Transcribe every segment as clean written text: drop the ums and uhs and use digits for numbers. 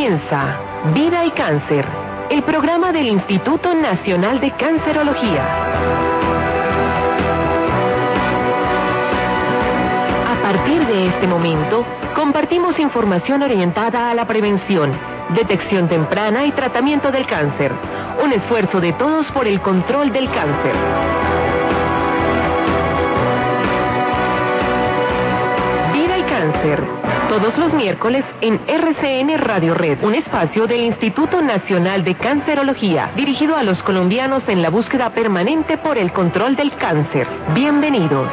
Comienza Vida y Cáncer, el programa del Instituto Nacional de Cancerología. A partir de este momento, compartimos información orientada a la prevención, detección temprana y tratamiento del cáncer. Un esfuerzo de todos por el control del cáncer. Vida y Cáncer, todos los miércoles en RCN Radio Red, un espacio del Instituto Nacional de Cancerología, dirigido a los colombianos en la búsqueda permanente por el control del cáncer. Bienvenidos.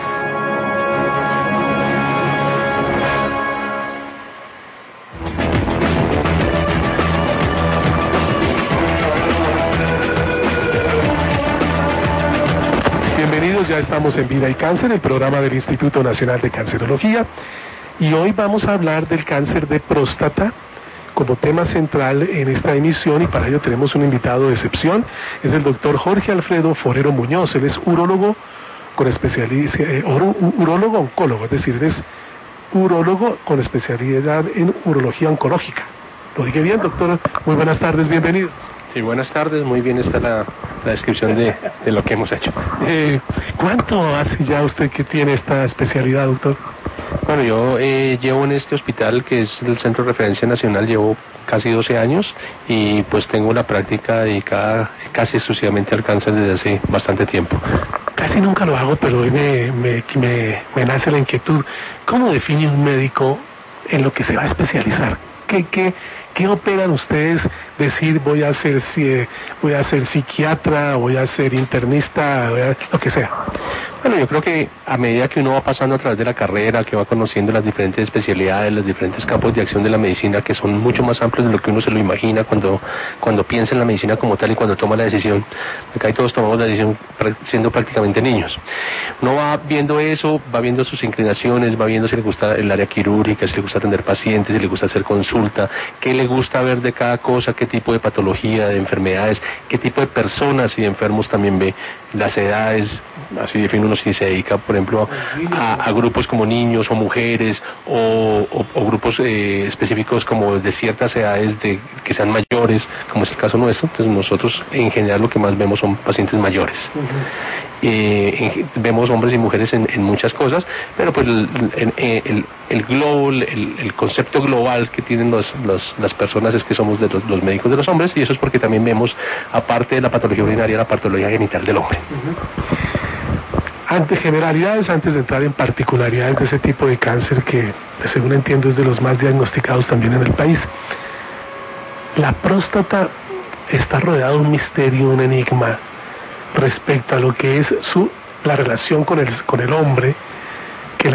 Ya estamos en Vida y Cáncer, el programa del Instituto Nacional de Cancerología, y hoy vamos a hablar del cáncer de próstata como tema central en esta emisión, y para ello tenemos un invitado de excepción. Es el doctor Jorge Alfredo Forero Muñoz. Él es urólogo con urólogo oncólogo, es decir, él es urólogo con especialidad en urología oncológica. ¿Lo dije bien, doctor? Muy buenas tardes, bienvenido. Sí, buenas tardes, muy bien está la descripción de lo que hemos hecho. ¿Cuánto hace ya usted que tiene esta especialidad, doctor? Bueno, yo llevo en este hospital, que es el Centro de Referencia Nacional, llevo casi 12 años y pues tengo la práctica dedicada casi exclusivamente al cáncer desde hace bastante tiempo. Casi nunca lo hago, pero hoy me nace la inquietud. ¿Cómo define un médico en lo que se va a especializar? ¿Qué operan ustedes? Decir, voy a ser psiquiatra, voy a ser internista, lo que sea. Bueno, yo creo que a medida que uno va pasando a través de la carrera, que va conociendo las diferentes especialidades, los diferentes campos de acción de la medicina, que son mucho más amplios de lo que uno se lo imagina cuando piensa en la medicina como tal y cuando toma la decisión, porque ahí todos tomamos la decisión siendo prácticamente niños. Uno va viendo eso, va viendo sus inclinaciones, va viendo si le gusta el área quirúrgica, si le gusta atender pacientes, si le gusta hacer consulta, qué le gusta ver de cada cosa, qué tipo de patología, de enfermedades, qué tipo de personas y enfermos también ve, las edades, así define uno si se dedica, por ejemplo, a grupos como niños o mujeres o grupos específicos como de ciertas edades que sean mayores, como es el caso nuestro. Entonces nosotros en general lo que más vemos son pacientes mayores. Vemos hombres y mujeres en muchas cosas, pero pues el concepto global que tienen las personas es que somos los médicos de los hombres, y eso es porque también vemos, aparte de la patología urinaria, la patología genital del hombre. Ante generalidades, antes de entrar en particularidades de ese tipo de cáncer que, según entiendo, es de los más diagnosticados también en el país, la próstata está rodeada de un misterio, un enigma respecto a lo que es la relación con el hombre, que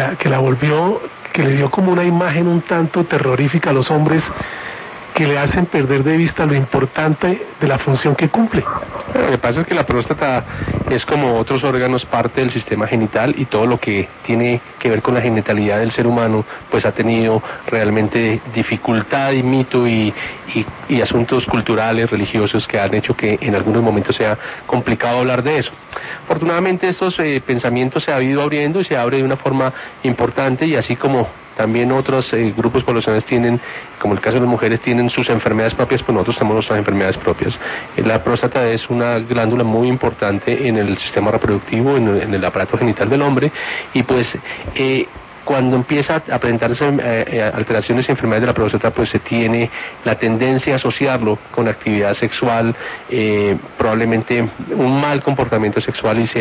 le dio como una imagen un tanto terrorífica a los hombres, que le hacen perder de vista lo importante de la función que cumple. Lo que pasa es que la próstata es, como otros órganos, parte del sistema genital, y todo lo que tiene que ver con la genitalidad del ser humano pues ha tenido realmente dificultad y mito y asuntos culturales, religiosos, que han hecho que en algunos momentos sea complicado hablar de eso. Afortunadamente estos pensamientos se han ido abriendo y se abre de una forma importante, y así como también otros grupos poblacionales tienen, como el caso de las mujeres, tienen sus enfermedades propias, pues nosotros tenemos nuestras enfermedades propias. La próstata es una glándula muy importante en el sistema reproductivo, en el aparato genital del hombre, y pues cuando empieza a presentarse alteraciones y enfermedades de la próstata, pues se tiene la tendencia a asociarlo con actividad sexual, probablemente un mal comportamiento sexual, y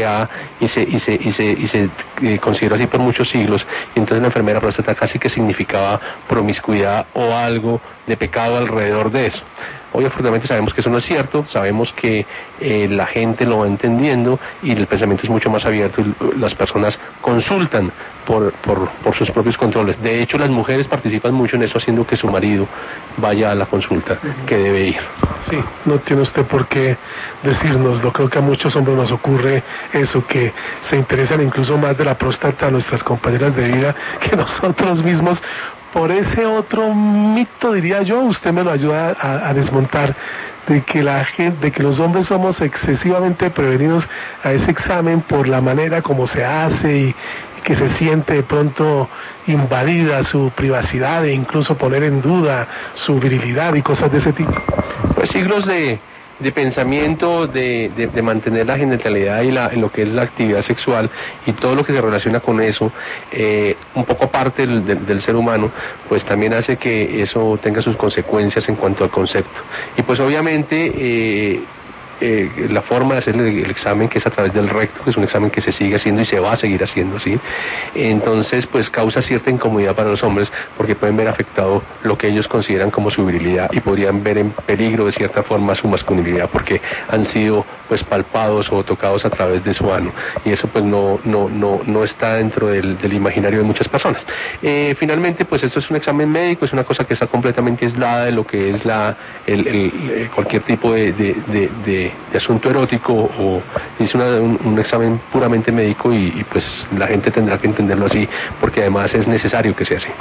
se considera así por muchos siglos. Y entonces la enfermedad de la próstata casi que significaba promiscuidad o algo de pecado alrededor de eso. Hoy afortunadamente sabemos que eso no es cierto, sabemos que la gente lo va entendiendo y el pensamiento es mucho más abierto, y las personas consultan por sus propios controles. De hecho, las mujeres participan mucho en eso, haciendo que su marido vaya a la consulta que debe ir. Sí, no tiene usted por qué decírnoslo. Creo que a muchos hombres nos ocurre eso, que se interesan incluso más de la próstata a nuestras compañeras de vida que nosotros mismos. Por ese otro mito, diría yo, usted me lo ayuda a desmontar, de que los hombres somos excesivamente prevenidos a ese examen por la manera como se hace y que se siente de pronto invadida su privacidad e incluso poner en duda su virilidad y cosas de ese tipo? Pues siglos de pensamiento, de mantener la genitalidad y en lo que es la actividad sexual y todo lo que se relaciona con eso, un poco aparte del ser humano, pues también hace que eso tenga sus consecuencias en cuanto al concepto. Y pues obviamente la forma de hacer el examen, que es a través del recto, que es un examen que se sigue haciendo y se va a seguir haciendo así, entonces pues causa cierta incomodidad para los hombres porque pueden ver afectado lo que ellos consideran como su virilidad y podrían ver en peligro de cierta forma su masculinidad porque han sido pues palpados o tocados a través de su ano, y eso pues no está dentro del imaginario de muchas personas. Finalmente pues esto es un examen médico, es una cosa que está completamente aislada de lo que es cualquier tipo de asunto erótico, o es un examen puramente médico y pues la gente tendrá que entenderlo así porque además es necesario que sea así.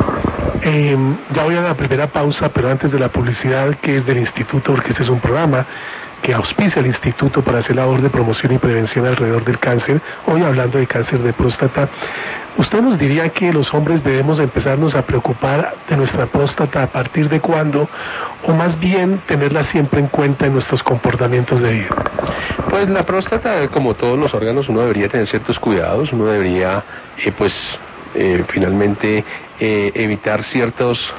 Ya voy a la primera pausa, pero antes de la publicidad, que es del Instituto, porque este es un programa que auspicia el Instituto para hacer labor de promoción y prevención alrededor del cáncer, hoy hablando de cáncer de próstata. ¿Usted nos diría que los hombres debemos empezarnos a preocupar de nuestra próstata a partir de cuándo, o más bien tenerla siempre en cuenta en nuestros comportamientos de vida? Pues la próstata, como todos los órganos, uno debería tener ciertos cuidados, uno debería finalmente evitar ciertos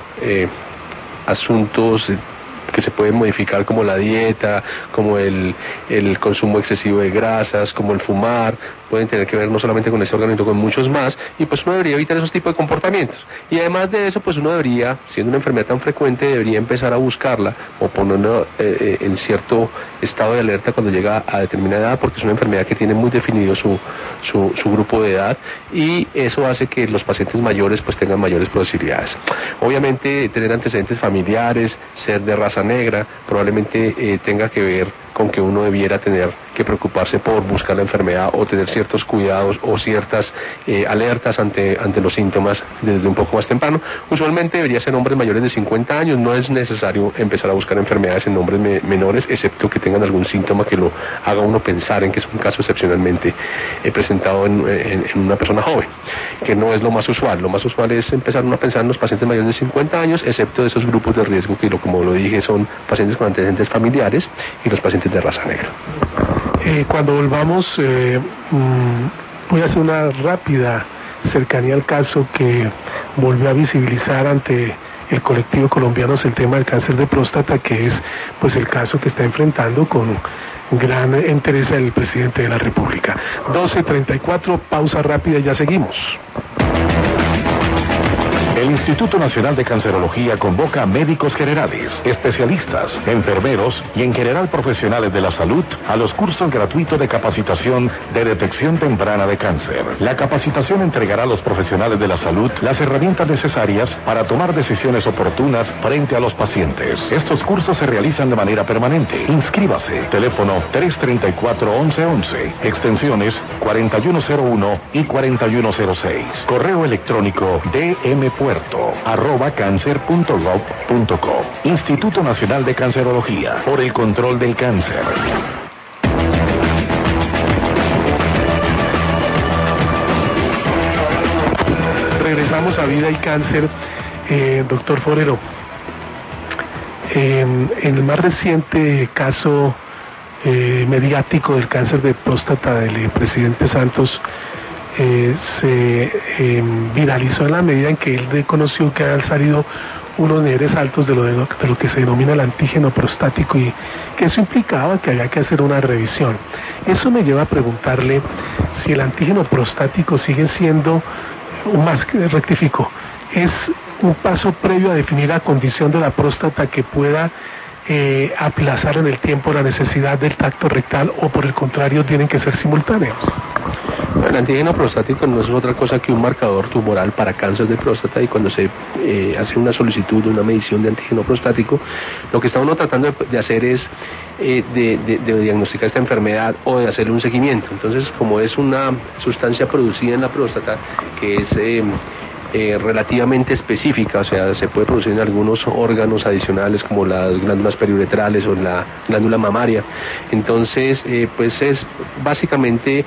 asuntos que se pueden modificar, como la dieta, como el consumo excesivo de grasas, como el fumar. Pueden tener que ver no solamente con ese órgano, sino con muchos más, y pues uno debería evitar esos tipos de comportamientos. Y además de eso, pues uno debería, siendo una enfermedad tan frecuente, debería empezar a buscarla o ponerla en cierto estado de alerta cuando llega a determinada edad, porque es una enfermedad que tiene muy definido su grupo de edad, y eso hace que los pacientes mayores pues tengan mayores posibilidades. Obviamente tener antecedentes familiares, ser de raza negra, probablemente tenga que ver con que uno debiera tener que preocuparse por buscar la enfermedad o tener ciertos cuidados o ciertas alertas ante los síntomas desde un poco más temprano. Usualmente debería ser hombres mayores de 50 años, no es necesario empezar a buscar enfermedades en hombres menores, excepto que tengan algún síntoma que lo haga uno pensar en que es un caso excepcionalmente presentado en una persona joven, que no es lo más usual. Lo más usual es empezar uno a pensar en los pacientes mayores de 50 años, excepto de esos grupos de riesgo que, como lo dije, son pacientes con antecedentes familiares y los pacientes de raza negra. Cuando volvamos, voy a hacer una rápida cercanía al caso que volvió a visibilizar ante el colectivo colombiano el tema del cáncer de próstata, que es pues el caso que está enfrentando con gran interés el presidente de la República. 12:34, pausa rápida y ya seguimos. El Instituto Nacional de Cancerología convoca a médicos generales, especialistas, enfermeros y en general profesionales de la salud a los cursos gratuitos de capacitación de detección temprana de cáncer. La capacitación entregará a los profesionales de la salud las herramientas necesarias para tomar decisiones oportunas frente a los pacientes. Estos cursos se realizan de manera permanente. Inscríbase. Teléfono 334-1111, extensiones 4101 y 4106. Correo electrónico dmpuerto@cancer.gov.co. Instituto Nacional de Cancerología, por el control del cáncer. Regresamos a Vida y Cáncer. Doctor Forero, en el más reciente caso mediático del cáncer de próstata del presidente Santos, se viralizó en la medida en que él reconoció que habían salido unos niveles altos de lo que se denomina el antígeno prostático, y que eso implicaba que había que hacer una revisión. Eso me lleva a preguntarle si el antígeno prostático sigue siendo, rectifico, es un paso previo a definir la condición de la próstata que pueda aplazar en el tiempo la necesidad del tacto rectal, o por el contrario tienen que ser simultáneos. El antígeno prostático no es otra cosa que un marcador tumoral para cáncer de próstata, y cuando se hace una solicitud de una medición de antígeno prostático, lo que está uno tratando de hacer es de diagnosticar esta enfermedad o de hacerle un seguimiento. Entonces, como es una sustancia producida en la próstata que es relativamente específica, o sea, se puede producir en algunos órganos adicionales como las glándulas periuretrales o la glándula mamaria. Entonces, pues es básicamente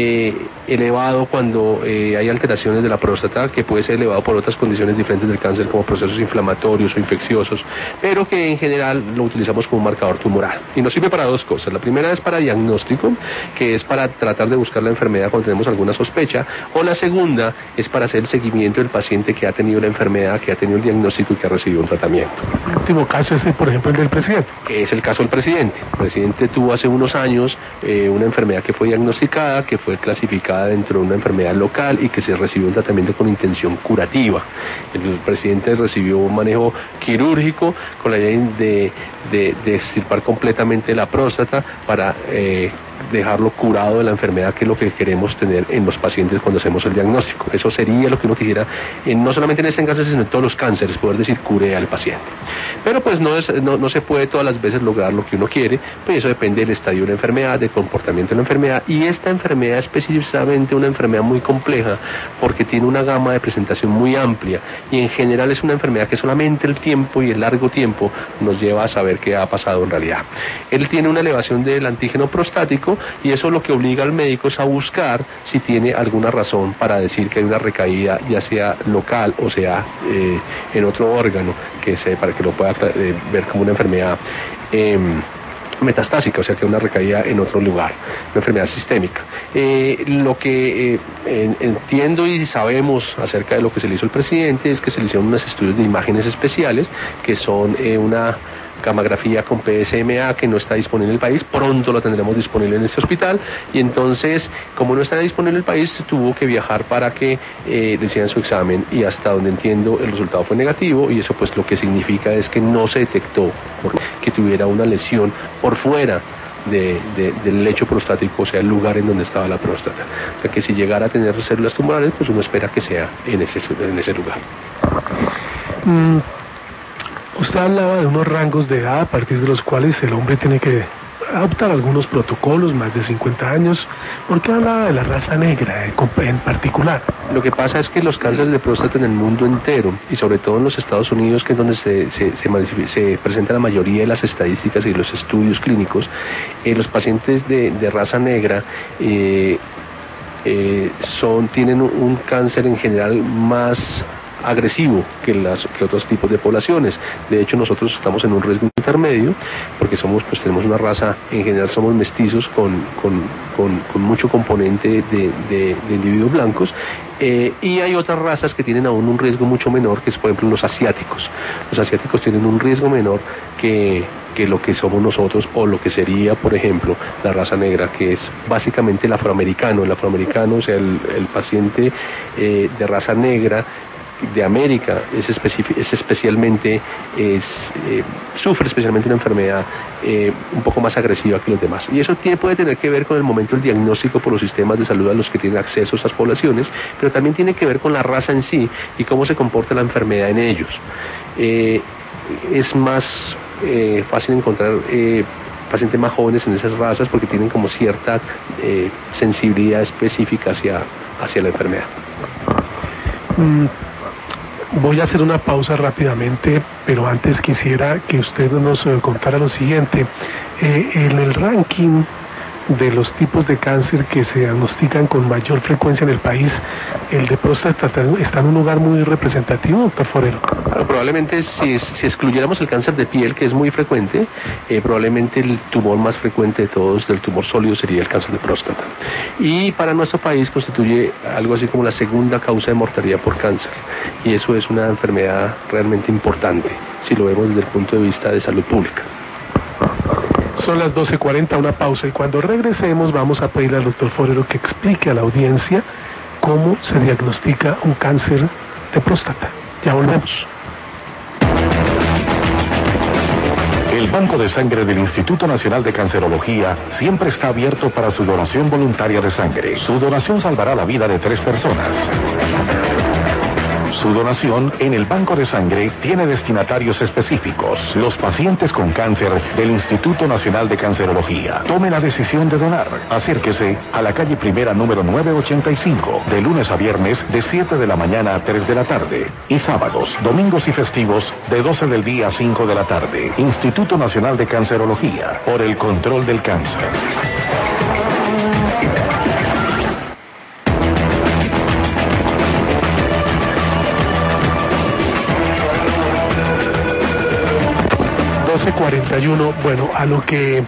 elevado cuando hay alteraciones de la próstata, que puede ser elevado por otras condiciones diferentes del cáncer como procesos inflamatorios o infecciosos, pero que en general lo utilizamos como un marcador tumoral. Y nos sirve para dos cosas. La primera es para diagnóstico, que es para tratar de buscar la enfermedad cuando tenemos alguna sospecha, o la segunda es para hacer el seguimiento del paciente que ha tenido la enfermedad, que ha tenido el diagnóstico y que ha recibido un tratamiento. El último caso es, por ejemplo, el del presidente. Que es el caso del presidente. El presidente tuvo hace unos años una enfermedad que fue diagnosticada, que fue clasificada dentro de una enfermedad local y que se recibió un tratamiento con intención curativa. El presidente recibió un manejo quirúrgico con la idea de extirpar completamente la próstata para dejarlo curado de la enfermedad, que es lo que queremos tener en los pacientes cuando hacemos el diagnóstico. Eso sería lo que uno quisiera, no solamente en este cáncer, sino en todos los cánceres, poder decir cure al paciente. Pero pues no se puede todas las veces lograr lo que uno quiere, pues eso depende del estadio de la enfermedad, del comportamiento de la enfermedad, y esta enfermedad es específicamente una enfermedad muy compleja porque tiene una gama de presentación muy amplia y en general es una enfermedad que solamente el tiempo y el largo tiempo nos lleva a saber qué ha pasado en realidad. Él tiene una elevación del antígeno prostático y eso lo que obliga al médico es a buscar si tiene alguna razón para decir que hay una recaída, ya sea local o sea en otro órgano, para que lo pueda ver como una enfermedad metastásica, o sea que una recaída en otro lugar, una enfermedad sistémica. Lo que entiendo y sabemos acerca de lo que se le hizo al presidente es que se le hicieron unos estudios de imágenes especiales, que son una gammagrafía con PSMA que no está disponible en el país, pronto lo tendremos disponible en este hospital, y entonces, como no está disponible en el país, tuvo que viajar para que le hicieran su examen, y hasta donde entiendo el resultado fue negativo, y eso pues lo que significa es que no se detectó que tuviera una lesión por fuera del lecho prostático, o sea, el lugar en donde estaba la próstata. O sea, que si llegara a tener células tumorales, pues uno espera que sea en ese lugar. Usted hablaba de unos rangos de edad a partir de los cuales el hombre tiene que adoptar algunos protocolos, más de 50 años. ¿Por qué hablaba de la raza negra en particular? Lo que pasa es que los cánceres de próstata en el mundo entero, y sobre todo en los Estados Unidos, que es donde se presenta la mayoría de las estadísticas y los estudios clínicos, los pacientes de raza negra tienen un cáncer en general más agresivo que otros tipos de poblaciones. De hecho, nosotros estamos en un riesgo intermedio porque tenemos una raza, en general somos mestizos con mucho componente de individuos blancos, y hay otras razas que tienen aún un riesgo mucho menor, que es por ejemplo los asiáticos. Los asiáticos tienen un riesgo menor que lo que somos nosotros, o lo que sería, por ejemplo, la raza negra, que es básicamente el afroamericano. El afroamericano, o sea, el paciente de raza negra de América sufre especialmente una enfermedad un poco más agresiva que los demás, y eso puede tener que ver con el momento del diagnóstico por los sistemas de salud a los que tienen acceso a esas poblaciones, pero también tiene que ver con la raza en sí y cómo se comporta la enfermedad en ellos. Es más fácil encontrar pacientes más jóvenes en esas razas porque tienen como cierta sensibilidad específica hacia la enfermedad. Voy a hacer una pausa rápidamente, pero antes quisiera que usted nos contara lo siguiente. En el ranking de los tipos de cáncer que se diagnostican con mayor frecuencia en el país, el de próstata está en un lugar muy representativo, doctor Forero. Claro, probablemente si excluyéramos el cáncer de piel, que es muy frecuente, probablemente el tumor más frecuente de todos, del tumor sólido, sería el cáncer de próstata. Y para nuestro país constituye algo así como la segunda causa de mortalidad por cáncer. Y eso es una enfermedad realmente importante, si lo vemos desde el punto de vista de salud pública. Son las 12:40, una pausa, y cuando regresemos vamos a pedirle al doctor Forero que explique a la audiencia cómo se diagnostica un cáncer de próstata. Ya volvemos. El Banco de Sangre del Instituto Nacional de Cancerología siempre está abierto para su donación voluntaria de sangre. Su donación salvará la vida de 3 personas. Su donación en el banco de sangre tiene destinatarios específicos. Los pacientes con cáncer del Instituto Nacional de Cancerología. Tome la decisión de donar. Acérquese a la calle Primera número 985, de lunes a viernes de 7 de la mañana a 3 de la tarde. Y sábados, domingos y festivos de 12 del día a 5 de la tarde. Instituto Nacional de Cancerología, por el control del cáncer. Bueno, a lo que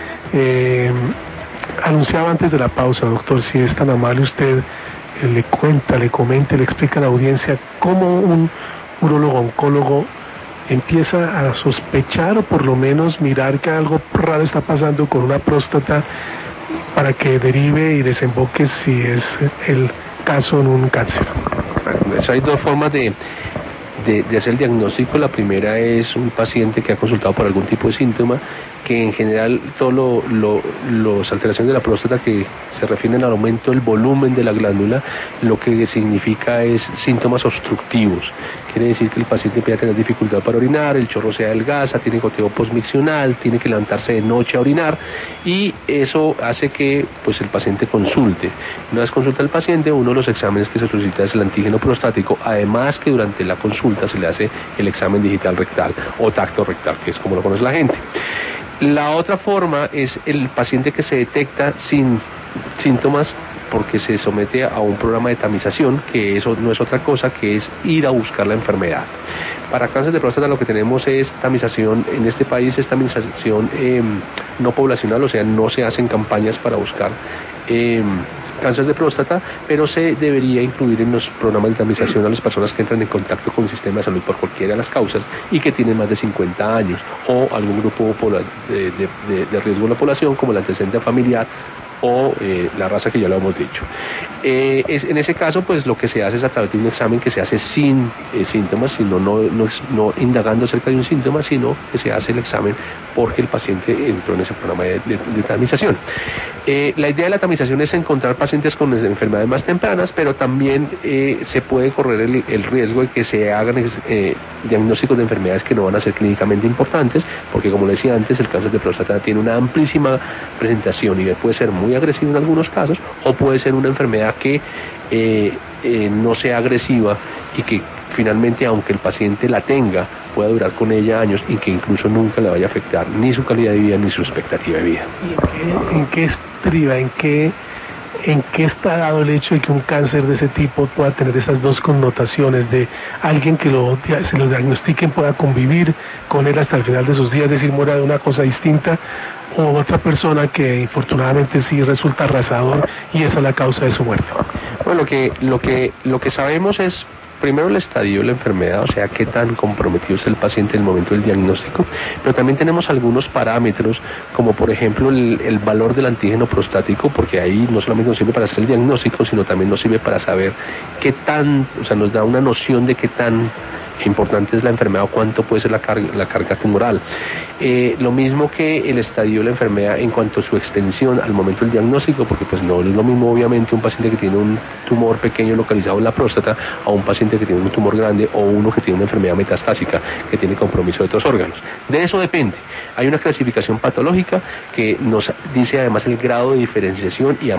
anunciaba antes de la pausa, doctor, si es tan amable usted, le cuenta, le comenta, le explica a la audiencia cómo un urólogo oncólogo empieza a sospechar o por lo menos mirar que algo raro está pasando con una próstata para que derive y desemboque, si es el caso, en un cáncer. Bueno, hay dos formas de hacer el diagnóstico. La primera es un paciente que ha consultado por algún tipo de síntoma, que en general todas las alteraciones de la próstata que se refieren al aumento del volumen de la glándula, lo que significa es síntomas obstructivos. Quiere decir que el paciente empieza a tener dificultad para orinar, el chorro se adelgaza, tiene goteo postmiccional, tiene que levantarse de noche a orinar, y eso hace que pues el paciente consulte. Una vez consulta al paciente, uno de los exámenes que se solicita es el antígeno prostático, además que durante la consulta se le hace el examen digital rectal o tacto rectal, que es como lo conoce la gente. La otra forma es el paciente que se detecta sin síntomas porque se somete a un programa de tamización, que eso no es otra cosa que es ir a buscar la enfermedad. Para cáncer de próstata lo que tenemos es tamización, en este país es tamización no poblacional, o sea, no se hacen campañas para buscar cáncer de próstata, pero se debería incluir en los programas de tamización a las personas que entran en contacto con el sistema de salud por cualquiera de las causas y que tienen más de 50 años o algún grupo de riesgo de la población, como el antecedente familiar o la raza, que ya lo hemos dicho. En ese caso, pues lo que se hace es a través de un examen que se hace sin síntomas, sino no indagando acerca de un síntoma, sino que se hace el examen porque el paciente entró en ese programa de tamización. La idea de la tamización es encontrar pacientes con enfermedades más tempranas, pero también se puede correr el riesgo de que se hagan diagnósticos de enfermedades que no van a ser clínicamente importantes, porque como le decía antes, el cáncer de próstata tiene una amplísima presentación y puede ser muy agresivo en algunos casos, o puede ser una enfermedad que no sea agresiva y que finalmente, aunque el paciente la tenga, pueda durar con ella años y que incluso nunca le vaya a afectar ni su calidad de vida ni su expectativa de vida. ¿En qué estriba, en qué está dado el hecho de que un cáncer de ese tipo pueda tener esas dos connotaciones, de alguien que se lo diagnostiquen pueda convivir con él hasta el final de sus días, es decir, muera de una cosa distinta, o otra persona que infortunadamente sí resulta arrasador y esa es la causa de su muerte? Bueno, lo que sabemos es primero el estadio de la enfermedad, o sea, qué tan comprometido es el paciente en el momento del diagnóstico, pero también tenemos algunos parámetros, como por ejemplo el valor del antígeno prostático, porque ahí no solamente nos sirve para hacer el diagnóstico, sino también nos sirve para saber qué tan, o sea, nos da una noción de qué tan importante es la enfermedad o cuánto puede ser la carga tumoral. Lo mismo que el estadio de la enfermedad en cuanto a su extensión al momento del diagnóstico, porque pues no es lo mismo obviamente un paciente que tiene un tumor pequeño localizado en la próstata a un paciente que tiene un tumor grande o uno que tiene una enfermedad metastásica que tiene compromiso de otros órganos. De eso depende. Hay una clasificación patológica que nos dice además el grado de diferenciación, y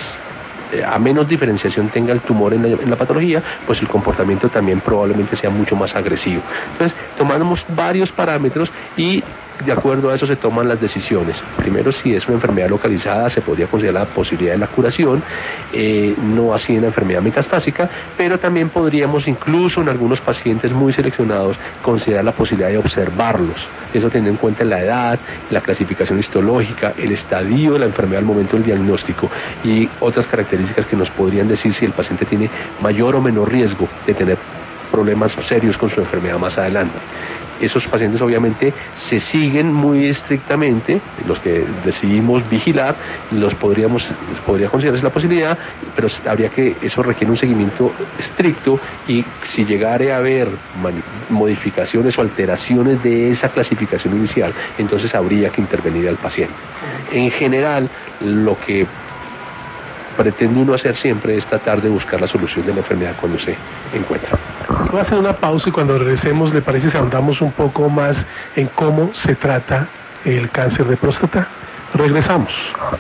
a menos diferenciación tenga el tumor en la patología, pues el comportamiento también probablemente sea mucho más agresivo. Entonces, tomamos varios parámetros y de acuerdo a eso se toman las decisiones. Primero, si es una enfermedad localizada, se podría considerar la posibilidad de la curación, no así en la enfermedad metastásica, pero también podríamos incluso en algunos pacientes muy seleccionados considerar la posibilidad de observarlos. Eso teniendo en cuenta la edad, la clasificación histológica, el estadio de la enfermedad al momento del diagnóstico y otras características que nos podrían decir si el paciente tiene mayor o menor riesgo de tener problemas serios con su enfermedad más adelante. Esos pacientes obviamente se siguen muy estrictamente, los que decidimos vigilar, podría considerarse la posibilidad, pero eso requiere un seguimiento estricto, y si llegare a haber modificaciones o alteraciones de esa clasificación inicial, entonces habría que intervenir al paciente. En general, lo que pretende uno hacer siempre es tratar de buscar la solución de la enfermedad cuando se encuentran. Voy a hacer una pausa y cuando regresemos, ¿le parece si ahondamos un poco más en cómo se trata el cáncer de próstata? Regresamos.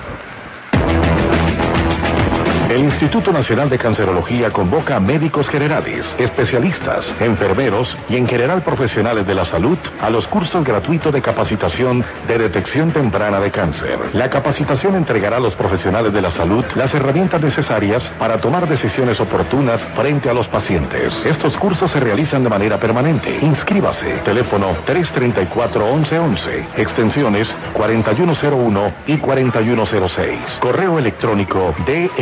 El Instituto Nacional de Cancerología convoca a médicos generales, especialistas, enfermeros y en general profesionales de la salud a los cursos gratuitos de capacitación de detección temprana de cáncer. La capacitación entregará a los profesionales de la salud las herramientas necesarias para tomar decisiones oportunas frente a los pacientes. Estos cursos se realizan de manera permanente. Inscríbase. Teléfono 334-1111, extensiones 4101 y 4106. Correo electrónico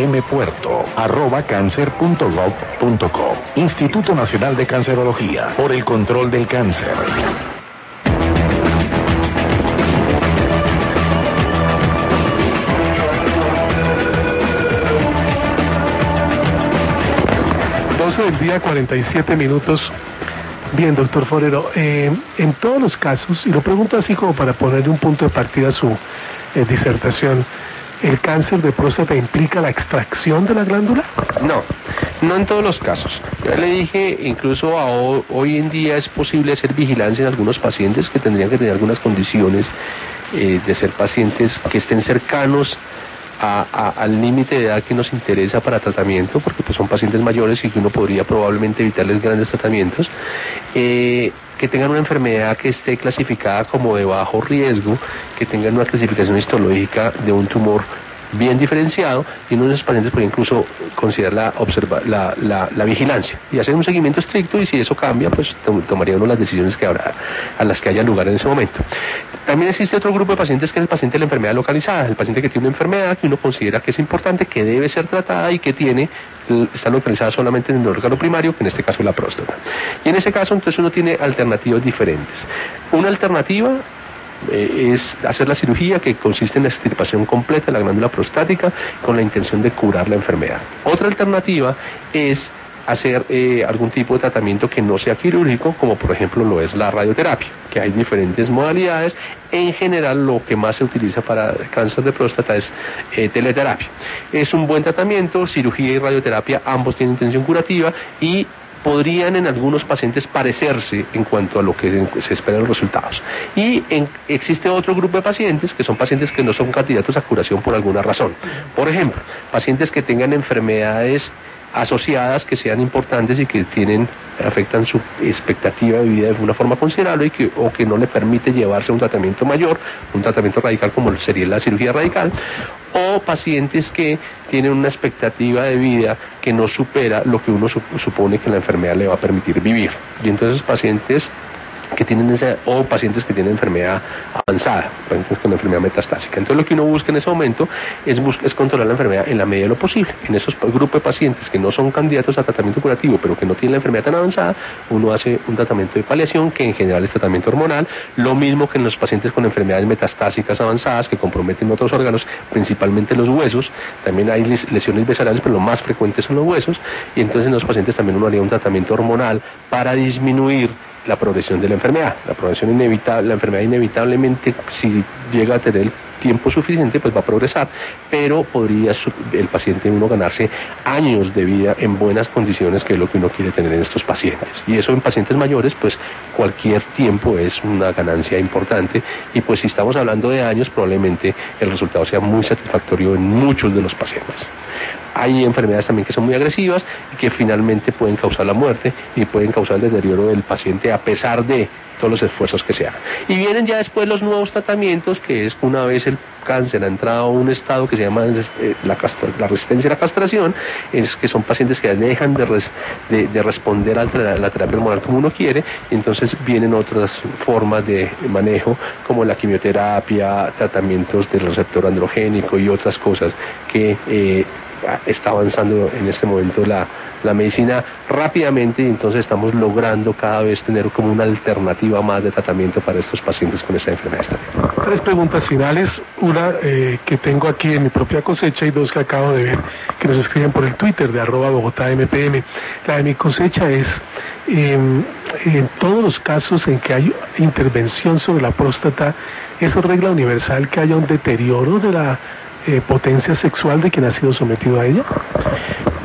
dmpuerto@cancer.gov.co. Instituto Nacional de Cancerología, por el control del cáncer. Del día, 47 minutos. Bien, doctor Forero, en todos los casos, y lo pregunto así como para ponerle un punto de partida a su disertación, ¿el cáncer de próstata implica la extracción de la glándula? No en todos los casos. Ya le dije, incluso hoy en día es posible hacer vigilancia en algunos pacientes que tendrían que tener algunas condiciones de ser pacientes que estén cercanos al límite de edad que nos interesa para tratamiento, porque pues son pacientes mayores y que uno podría probablemente evitarles grandes tratamientos, que tengan una enfermedad que esté clasificada como de bajo riesgo, que tengan una clasificación histológica de un tumor bien diferenciado, y uno de esos pacientes puede incluso considerar la vigilancia y hacer un seguimiento estricto, y si eso cambia, pues tomaría uno las decisiones a las que haya lugar en ese momento. También existe otro grupo de pacientes que es el paciente de la enfermedad localizada, el paciente que tiene una enfermedad que uno considera que es importante, que debe ser tratada y que está localizada solamente en el órgano primario, que en este caso es la próstata. Y en ese caso entonces uno tiene alternativas diferentes. Una alternativa es hacer la cirugía, que consiste en la extirpación completa de la glándula prostática con la intención de curar la enfermedad. Otra alternativa es hacer algún tipo de tratamiento que no sea quirúrgico, como por ejemplo lo es la radioterapia, que hay diferentes modalidades. En general lo que más se utiliza para cáncer de próstata es teleterapia. Es un buen tratamiento, cirugía y radioterapia, ambos tienen intención curativa y podrían en algunos pacientes parecerse en cuanto a lo que se esperan los resultados. Y existe otro grupo de pacientes que son pacientes que no son candidatos a curación por alguna razón. Por ejemplo, pacientes que tengan enfermedades asociadas que sean importantes y que afectan su expectativa de vida de una forma considerable o que no le permite llevarse a un tratamiento mayor, un tratamiento radical como sería la cirugía radical, o pacientes que tienen una expectativa de vida que no supera lo que uno supone que la enfermedad le va a permitir vivir. Y entonces pacientes que tienen o pacientes que tienen enfermedad avanzada, pacientes con enfermedad metastásica. Entonces lo que uno busca en ese momento es controlar la enfermedad en la medida de lo posible. En esos grupos de pacientes que no son candidatos a tratamiento curativo, pero que no tienen la enfermedad tan avanzada, uno hace un tratamiento de paliación, que en general es tratamiento hormonal, lo mismo que en los pacientes con enfermedades metastásicas avanzadas que comprometen otros órganos, principalmente los huesos. También hay lesiones viscerales, pero lo más frecuente son los huesos, y entonces en los pacientes también uno haría un tratamiento hormonal para disminuir la progresión de la enfermedad. La enfermedad inevitablemente, si llega a tener el tiempo suficiente, pues va a progresar, pero podría el paciente uno ganarse años de vida en buenas condiciones, que es lo que uno quiere tener en estos pacientes. Y eso en pacientes mayores, pues cualquier tiempo es una ganancia importante, y pues si estamos hablando de años, probablemente el resultado sea muy satisfactorio en muchos de los pacientes. Hay enfermedades también que son muy agresivas y que finalmente pueden causar la muerte y pueden causar el deterioro del paciente a pesar de todos los esfuerzos que se hagan. Y vienen ya después los nuevos tratamientos, que es una vez el cáncer ha entrado a un estado que se llama la resistencia a la castración, es que son pacientes que dejan de responder a la terapia hormonal como uno quiere, y entonces vienen otras formas de manejo, como la quimioterapia, tratamientos del receptor androgénico y otras cosas que está avanzando en este momento la medicina rápidamente, y entonces estamos logrando cada vez tener como una alternativa más de tratamiento para estos pacientes con esta enfermedad. 3 preguntas finales, una que tengo aquí en mi propia cosecha y 2 que acabo de ver que nos escriben por el Twitter de @BogotáMPM. La de mi cosecha es, en todos los casos en que hay intervención sobre la próstata, ¿es regla universal que haya un deterioro de la potencia sexual de quien ha sido sometido a ella?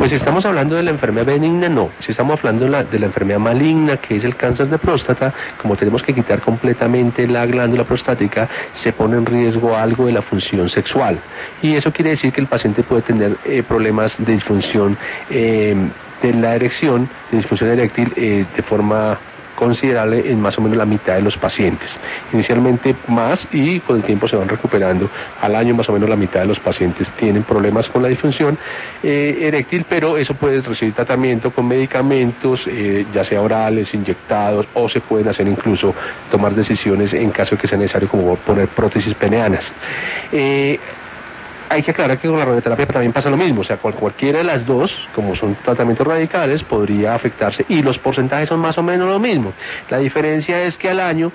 Pues si estamos hablando de la enfermedad benigna, no. Si estamos hablando de la enfermedad maligna, que es el cáncer de próstata, como tenemos que quitar completamente la glándula prostática, se pone en riesgo algo de la función sexual. Y eso quiere decir que el paciente puede tener problemas de disfunción de la erección, de disfunción eréctil, de forma considerable en más o menos la mitad de los pacientes. Inicialmente más, y con el tiempo se van recuperando. Al año más o menos la mitad de los pacientes tienen problemas con la disfunción eréctil, pero eso puede recibir tratamiento con medicamentos, ya sea orales, inyectados, o se pueden hacer incluso tomar decisiones en caso de que sea necesario, como poner prótesis peneanas. Hay que aclarar que con la radioterapia también pasa lo mismo, o sea, cualquiera de las dos, como son tratamientos radicales, podría afectarse, y los porcentajes son más o menos lo mismo. La diferencia es que al año,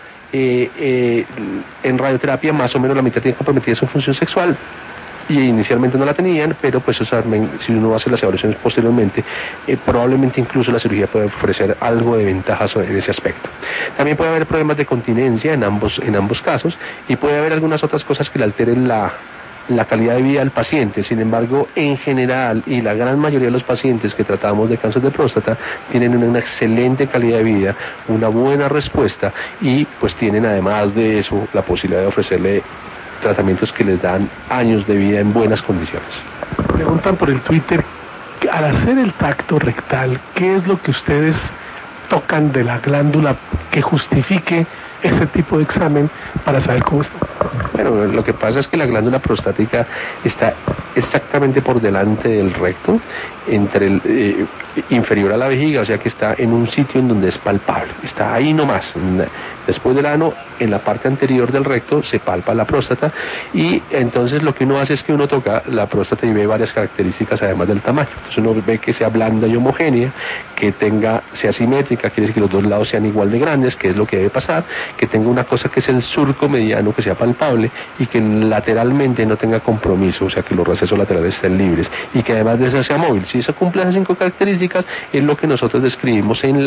en radioterapia, más o menos la mitad tiene comprometida su función sexual, y inicialmente no la tenían, pero pues si uno hace las evaluaciones posteriormente, probablemente incluso la cirugía puede ofrecer algo de ventajas en ese aspecto. También puede haber problemas de continencia en ambos casos, y puede haber algunas otras cosas que le alteren la calidad de vida del paciente. Sin embargo, en general, y la gran mayoría de los pacientes que tratamos de cáncer de próstata tienen una excelente calidad de vida, una buena respuesta, y pues tienen además de eso la posibilidad de ofrecerle tratamientos que les dan años de vida en buenas condiciones. Preguntan por el Twitter, al hacer el tacto rectal, ¿qué es lo que ustedes tocan de la glándula que justifique ese tipo de examen para saber cómo está? Bueno, lo que pasa es que la glándula prostática está exactamente por delante del recto, inferior a la vejiga, o sea que está en un sitio en donde es palpable, está ahí nomás. Después del ano, en la parte anterior del recto, se palpa la próstata, y entonces lo que uno hace es que uno toca la próstata y ve varias características además del tamaño. Entonces uno ve que sea blanda y homogénea, que sea simétrica, quiere decir que los dos lados sean igual de grandes, que es lo que debe pasar, que tenga una cosa que es el surco mediano, que sea palpable, y que lateralmente no tenga compromiso, o sea que los recesos laterales estén libres, y que además de eso sea móvil. Si eso cumple esas 5 características, es lo que nosotros describimos en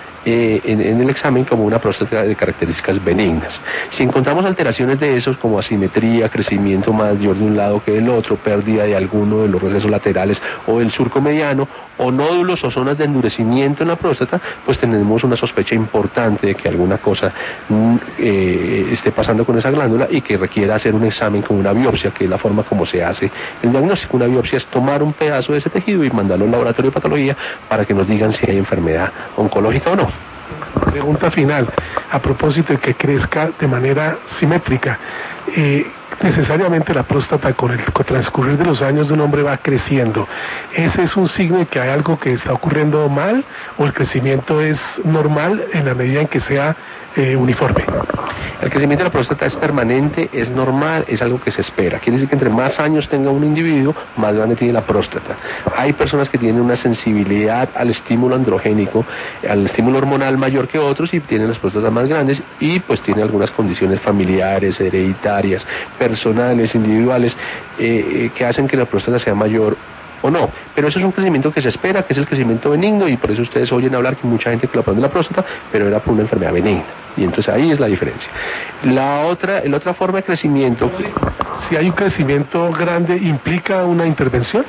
el examen como una próstata de características benignas. Si encontramos alteraciones de esos, como asimetría, crecimiento mayor de un lado que del otro, pérdida de alguno de los recesos laterales o del surco mediano, o nódulos o zonas de endurecimiento en la próstata, pues tenemos una sospecha importante de que alguna cosa esté pasando con esa glándula, y que requiera hacer un examen con una biopsia, que es la forma como se hace el diagnóstico. Una biopsia es tomar un pedazo de ese tejido y mandarlo al laboratorio de patología para que nos digan si hay enfermedad oncológica o no. Pregunta final, a propósito de que crezca de manera simétrica, necesariamente la próstata con el transcurrir de los años de un hombre va creciendo. ¿Ese es un signo de que hay algo que está ocurriendo mal, o el crecimiento es normal en la medida en que sea uniforme? El crecimiento de la próstata es permanente, es normal, es algo que se espera. Quiere decir que entre más años tenga un individuo, más grande tiene la próstata. Hay personas que tienen una sensibilidad al estímulo androgénico, al estímulo hormonal mayor que otros, y tienen las próstatas más grandes, y pues tienen algunas condiciones familiares, hereditarias, personales, individuales, que hacen que la próstata sea mayor o no, pero eso es un crecimiento que se espera, que es el crecimiento benigno, y por eso ustedes oyen hablar que mucha gente que lo operaron de la próstata, pero era por una enfermedad benigna, y entonces ahí es la diferencia. La otra forma de crecimiento... Si hay un crecimiento grande, ¿implica una intervención?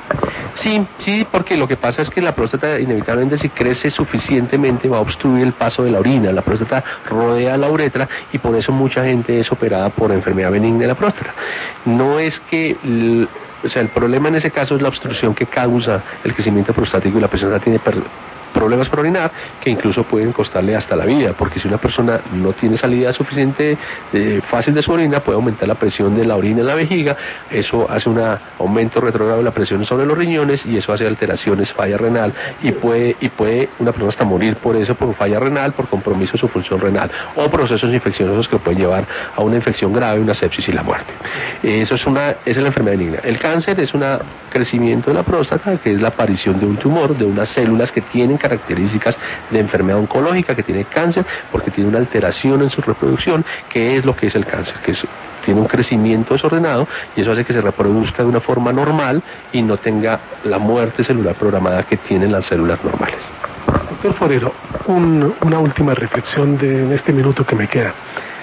Sí, porque lo que pasa es que la próstata, inevitablemente, si crece suficientemente, va a obstruir el paso de la orina. La próstata rodea la uretra, y por eso mucha gente es operada por enfermedad benigna de la próstata. No es que... el problema en ese caso es la obstrucción que causa el crecimiento prostático, y la persona tiene problemas para orinar que incluso pueden costarle hasta la vida, porque si una persona no tiene salida suficiente fácil de su orina, puede aumentar la presión de la orina en la vejiga, eso hace un aumento retrógrado de la presión sobre los riñones, y eso hace alteraciones, falla renal, y puede una persona hasta morir por eso, por falla renal, por compromiso de su función renal, o procesos infecciosos que pueden llevar a una infección grave, una sepsis y la muerte. Esa es la enfermedad benigna. El cáncer es un crecimiento de la próstata, que es la aparición de un tumor, de unas células que tienen características de enfermedad oncológica, que tiene cáncer, porque tiene una alteración en su reproducción, que es lo que es el cáncer, que tiene un crecimiento desordenado, y eso hace que se reproduzca de una forma normal y no tenga la muerte celular programada que tienen las células normales. Doctor Forero, una última reflexión en este minuto que me queda.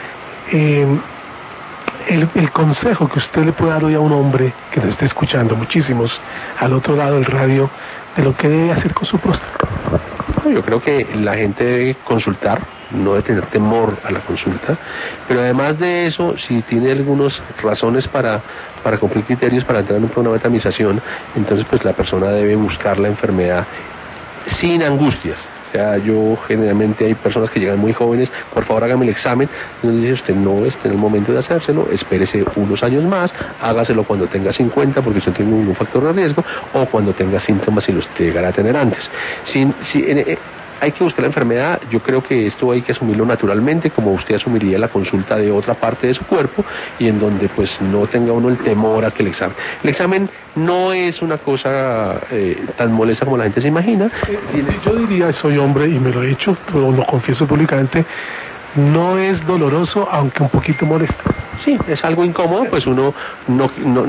El consejo que usted le puede dar hoy a un hombre que nos esté escuchando, muchísimos al otro lado del radio, de lo que debe hacer con su próstata? Yo creo que la gente debe consultar, no debe tener temor a la consulta, pero además de eso, si tiene algunas razones para cumplir criterios para entrar en un programa de tamización, entonces pues la persona debe buscar la enfermedad sin angustias. O sea, yo generalmente hay personas que llegan muy jóvenes, por favor hágame el examen, y nos dice usted no está en el momento de hacérselo, espérese unos años más, hágaselo cuando tenga 50 porque usted tiene un factor de riesgo, o cuando tenga síntomas y los llegará a tener antes. Hay que buscar la enfermedad, yo creo que esto hay que asumirlo naturalmente, como usted asumiría la consulta de otra parte de su cuerpo, y en donde pues no tenga uno el temor a que el examen no es una cosa tan molesta como la gente se imagina. Yo diría, soy hombre y me lo he hecho, lo confieso públicamente, no es doloroso, aunque un poquito molesto. Sí, es algo incómodo, pues uno no,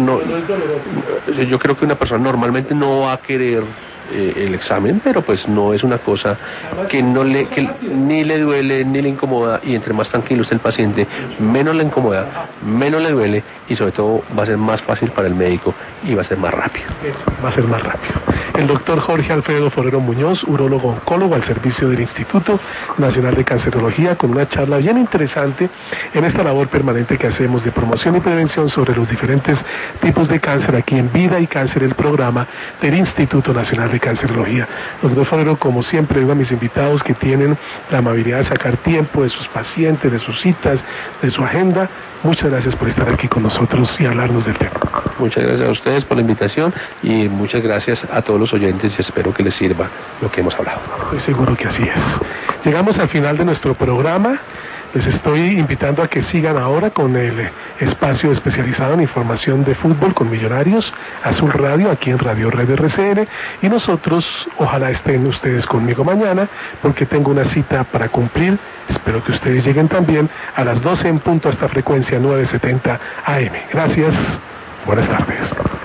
yo creo que una persona normalmente no va a querer el examen, pero pues no es una cosa que ni le duele ni le incomoda, y entre más tranquilo esté el paciente, menos le incomoda, menos le duele, y sobre todo va a ser más fácil para el médico y va a ser más rápido. Va a ser más rápido. El doctor Jorge Alfredo Forero Muñoz, urólogo oncólogo al servicio del Instituto Nacional de Cancerología, con una charla bien interesante en esta labor permanente que hacemos de promoción y prevención sobre los diferentes tipos de cáncer aquí en Vida y Cáncer, el programa del Instituto Nacional de Cancerología. Doctor Forero, como siempre, digo a mis invitados que tienen la amabilidad de sacar tiempo de sus pacientes, de sus citas, de su agenda. Muchas gracias por estar aquí con nosotros y hablarnos del tema. Muchas gracias a ustedes por la invitación y muchas gracias a todos los oyentes, y espero que les sirva lo que hemos hablado. Estoy seguro que así es. Llegamos al final de nuestro programa. Les estoy invitando a que sigan ahora con el espacio especializado en información de fútbol con Millonarios, Azul Radio, aquí en Radio Red RCN, y nosotros ojalá estén ustedes conmigo mañana, porque tengo una cita para cumplir. Espero que ustedes lleguen también a las 12 en punto a esta frecuencia 970 AM. Gracias, buenas tardes.